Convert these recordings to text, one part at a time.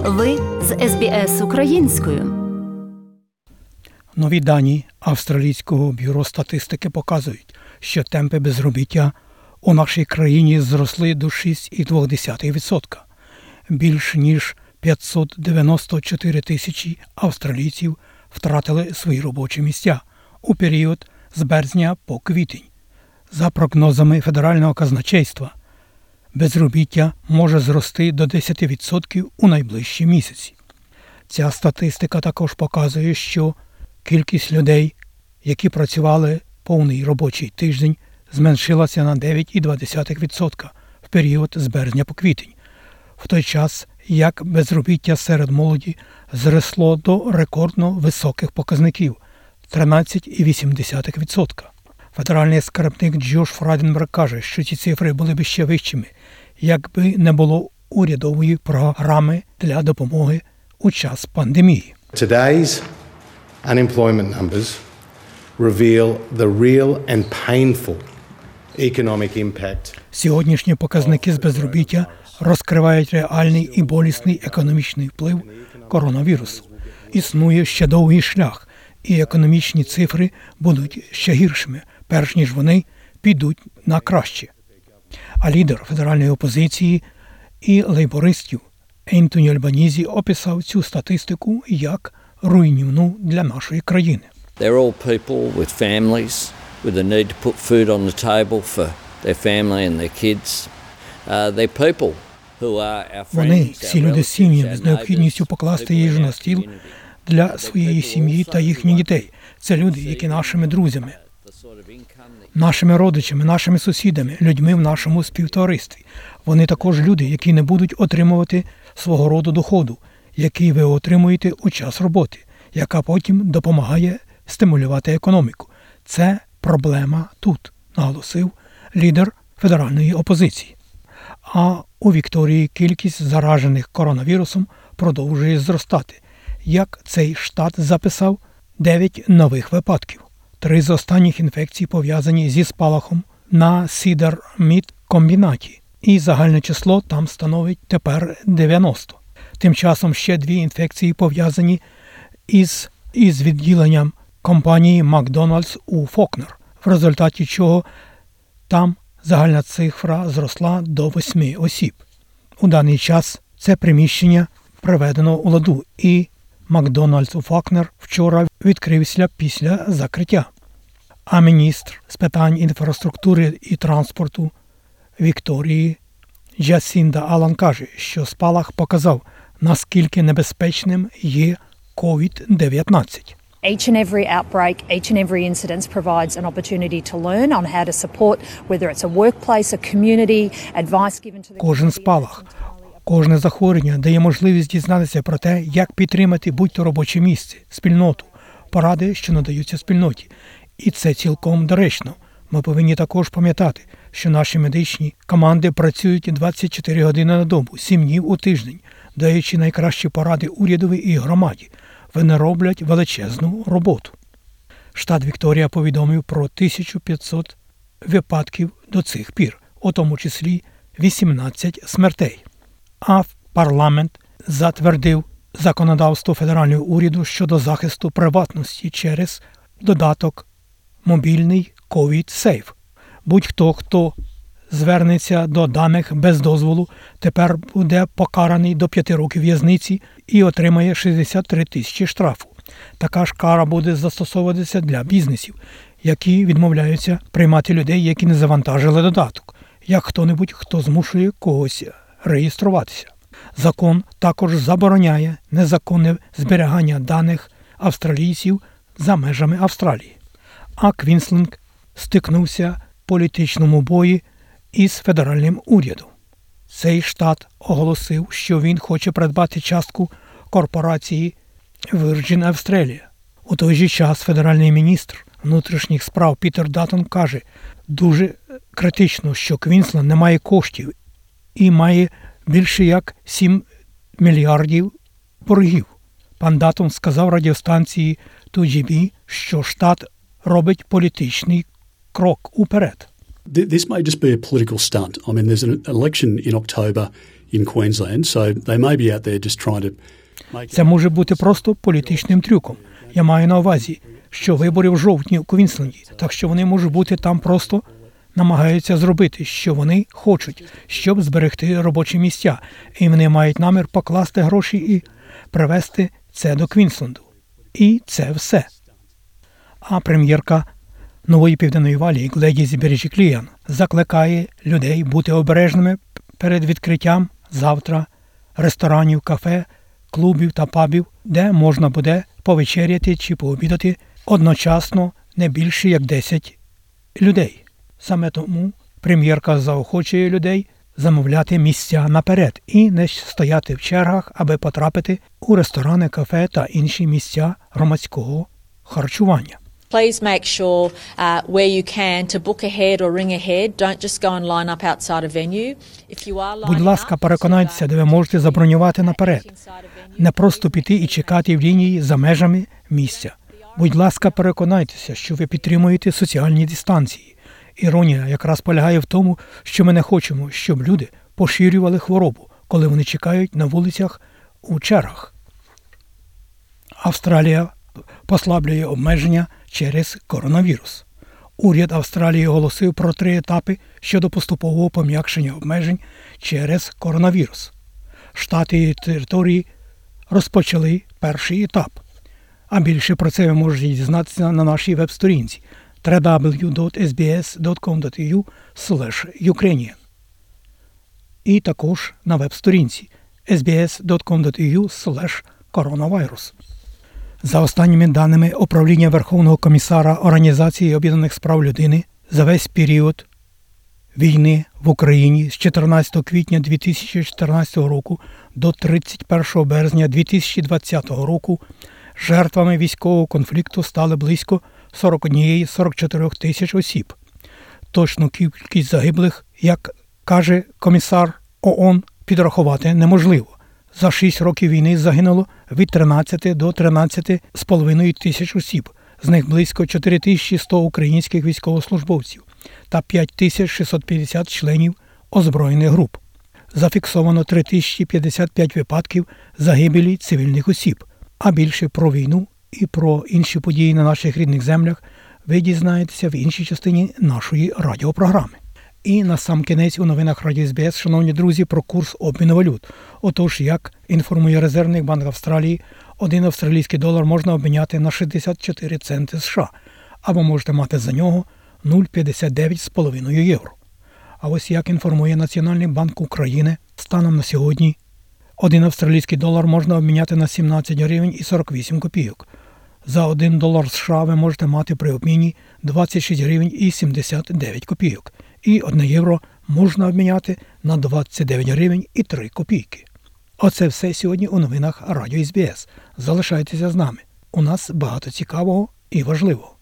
Ви з СБС українською. Нові дані Австралійського бюро статистики показують, що темпи безробіття у нашій країні зросли до 6,2%. Більш ніж 594 тисячі австралійців втратили свої робочі місця у період з березня по квітень. За прогнозами Федерального казначейства, безробіття може зрости до 10% у найближчі місяці. Ця статистика також показує, що кількість людей, які працювали повний робочий тиждень, зменшилася на 9,2% в період з березня по квітень, в той час як безробіття серед молоді зросло до рекордно високих показників – 13,8%. Федеральний скарбник Джош Фрайденберг каже, що ці цифри були б ще вищими, якби не було урядової програми для допомоги у час пандемії. Today's unemployment numbers reveal the real and painful economic impact. Сьогоднішні показники з безробіття розкривають реальний і болісний економічний вплив коронавірусу. Існує ще довгий шлях, і економічні цифри будуть ще гіршими, перш ніж вони підуть на краще. А лідер федеральної опозиції і лейбористів Ентоні Альбанізі описав цю статистику як руйнівну для нашої країни. They're all people with families, with the need to put food on the table for their family and their kids. They're people who are our friends. Вони всі люди з сім'ями з необхідністю покласти їжу на стіл для своєї сім'ї та їхніх дітей. Це люди, які нашими друзями, нашими родичами, нашими сусідами, людьми в нашому співтоваристві. Вони також люди, які не будуть отримувати свого роду доходу, який ви отримуєте у час роботи, яка потім допомагає стимулювати економіку. Це проблема тут, наголосив лідер федеральної опозиції. А у Вікторії кількість заражених коронавірусом продовжує зростати. Як цей штат записав 9 нових випадків. 3 з останніх інфекцій пов'язані зі спалахом на Сідар-Мід-комбінаті. І загальне число там становить тепер 90. Тим часом ще 2 інфекції пов'язані із відділенням компанії Макдональдс у Фокнер, в результаті чого там загальна цифра зросла до 8 осіб. У даний час це приміщення приведено у ладу, і Макдональдс у Фокнер вчора відкрився після закриття. А міністр з питань інфраструктури і транспорту Вікторії Джасінда Алан каже, що спалах показав, наскільки небезпечним є COVID-19. Each and every outbreak, each and every incident provides an opportunity to learn on how to support, whether it's a workplace, a community, advice given to the... Кожен спалах, кожне захворювання дає можливість дізнатися про те, як підтримати будь-то робоче місце, спільноту, поради, що надаються спільноті. І це цілком доречно. Ми повинні також пам'ятати, що наші медичні команди працюють 24 години на добу, 7 днів у тиждень, даючи найкращі поради урядові і громаді. Вони роблять величезну роботу. Штат Вікторія повідомив про 1500 випадків до цих пір, у тому числі 18 смертей. А парламент затвердив законодавство федерального уряду щодо захисту приватності через додаток мобільний COVID Safe. Будь-хто, хто звернеться до даних без дозволу, тепер буде покараний до 5 років в'язниці і отримає 63 тисячі штрафу. Така ж кара буде застосовуватися для бізнесів, які відмовляються приймати людей, які не завантажили додаток, як хто-небудь, хто змушує когось реєструватися. Закон також забороняє незаконне зберігання даних австралійців за межами Австралії. А Квінсленд стикнувся в політичному бої із федеральним урядом. Цей штат оголосив, що він хоче придбати частку корпорації Virgin Australia. У той же час федеральний міністр внутрішніх справ Пітер Даттон каже, дуже критично, що Квінсленд не має коштів і має більше як 7 мільярдів боргів. Пан Даттон сказав радіостанції 2GB, що штат робить політичний крок уперед. This may just be a political stunt. I mean, there's an election in October in Queensland. So they may be out there just trying to make Це може бути просто політичним трюком. Я маю на увазі, що вибори в жовтні у Квінсленді, так що вони можуть бути там просто намагаються зробити, що вони хочуть, щоб зберегти робочі місця. І вони мають намір покласти гроші і привезти це до Квінсленду. І це все. А прем'єрка Нової Південної Валії Гледіс Бережікліан закликає людей бути обережними перед відкриттям завтра ресторанів, кафе, клубів та пабів, де можна буде повечеряти чи пообідати одночасно не більше як 10 людей. Саме тому прем'єрка заохочує людей замовляти місця наперед і не стояти в чергах, аби потрапити у ресторани, кафе та інші місця громадського харчування. Please make sure where you can to book ahead or ring ahead. Don't just go and line up outside a venue. If you are lining Будь ласка, переконайтеся, де ви можете забронювати наперед. Не просто піти і чекати в лінії за межами місця. Будь ласка, переконайтеся, що ви підтримуєте соціальні дистанції. Іронія якраз полягає в тому, що ми не хочемо, щоб люди поширювали хворобу, коли вони чекають на вулицях у чергах. Австралія послаблює обмеження через коронавірус. Уряд Австралії оголосив про 3 етапи щодо поступового пом'якшення обмежень через коронавірус. Штати і території розпочали перший етап. А більше про це ви можете дізнатися на нашій веб-сторінці www.sbs.com.au/Ukrainian і також на веб-сторінці sbs.com.au/coronavirus. За останніми даними Управління Верховного комісара Організації Об'єднаних справ людини, за весь період війни в Україні з 14 квітня 2014 року до 31 березня 2020 року жертвами військового конфлікту стали близько 41-44 тисяч осіб. Точну кількість загиблих, як каже комісар ООН, підрахувати неможливо. За 6 років війни загинуло від 13 до 13,5 тисяч осіб, з них близько 4100 українських військовослужбовців та 5650 членів озброєних груп. Зафіксовано 3055 випадків загибелі цивільних осіб. А більше про війну і про інші події на наших рідних землях ви дізнаєтеся в іншій частині нашої радіопрограми. І насамкінець у новинах Радіо СБС, шановні друзі, про курс обміну валют. Отож, як інформує Резервний банк Австралії, 1 австралійський долар можна обміняти на 64 центи США, або можете мати за нього 0,59,5 євро. А ось як інформує Національний банк України, станом на сьогодні 1 австралійський долар можна обміняти на 17 гривень і 48 копійок. За 1 долар США ви можете мати при обміні 26 гривень і 79 копійок. І 1 євро можна обміняти на 29 гривень і 3 копійки. Оце все сьогодні у новинах Радіо СБС. Залишайтеся з нами. У нас багато цікавого і важливого.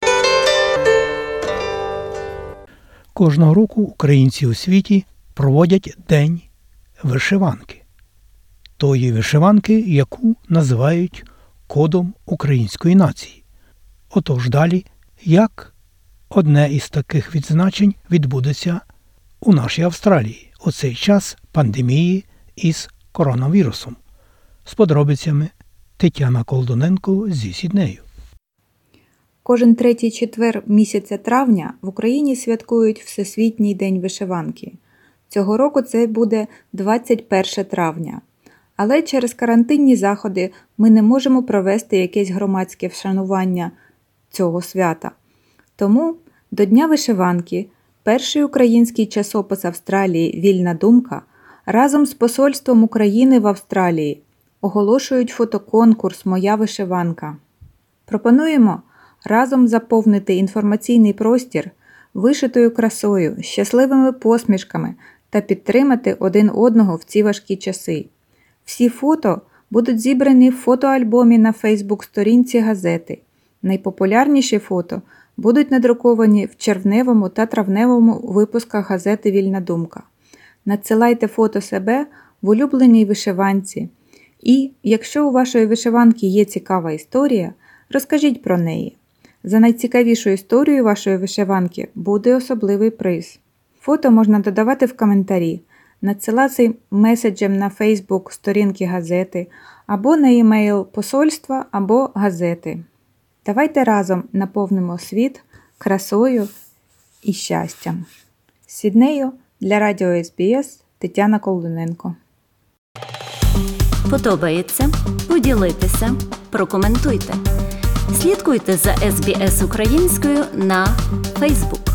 Кожного року українці у світі проводять День вишиванки. Тої вишиванки, яку називають кодом української нації. Отож далі, як одне із таких відзначень відбудеться у нашій Австралії у цей час пандемії із коронавірусом. З подробицями Тетяна Колдуненко зі Сіднею. Кожен третій четвер місяця травня в Україні святкують Всесвітній день вишиванки. Цього року це буде 21 травня. Але через карантинні заходи ми не можемо провести якесь громадське вшанування цього свята. Тому до Дня вишиванки перший український часопис Австралії «Вільна думка» разом з Посольством України в Австралії оголошують фотоконкурс «Моя вишиванка». Пропонуємо разом заповнити інформаційний простір вишитою красою, щасливими посмішками та підтримати один одного в ці важкі часи. Всі фото будуть зібрані в фотоальбомі на Фейсбук-сторінці газети. Найпопулярніші фото будуть надруковані в червневому та травневому випусках газети «Вільна думка». Надсилайте фото себе в улюбленій вишиванці. І, якщо у вашої вишиванки є цікава історія, розкажіть про неї. За найцікавішу історію вашої вишиванки буде особливий приз. Фото можна додавати в коментарі. надсилати меседжем на Фейсбук сторінки газети або на e-mail посольства або газети. Давайте разом наповнимо світ красою і щастям. З Сіднею для Радіо СБС Тетяна Колдуненко. Подобається? Поділіться, прокоментуйте. Слідкуйте за SBS українською на Facebook.